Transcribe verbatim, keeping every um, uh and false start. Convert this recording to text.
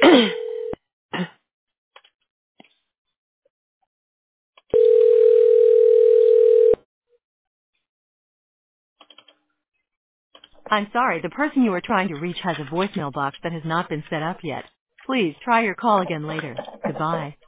I'm sorry, the person you are trying to reach has a voicemail box that has not been set up yet. Please try your call again later. Goodbye.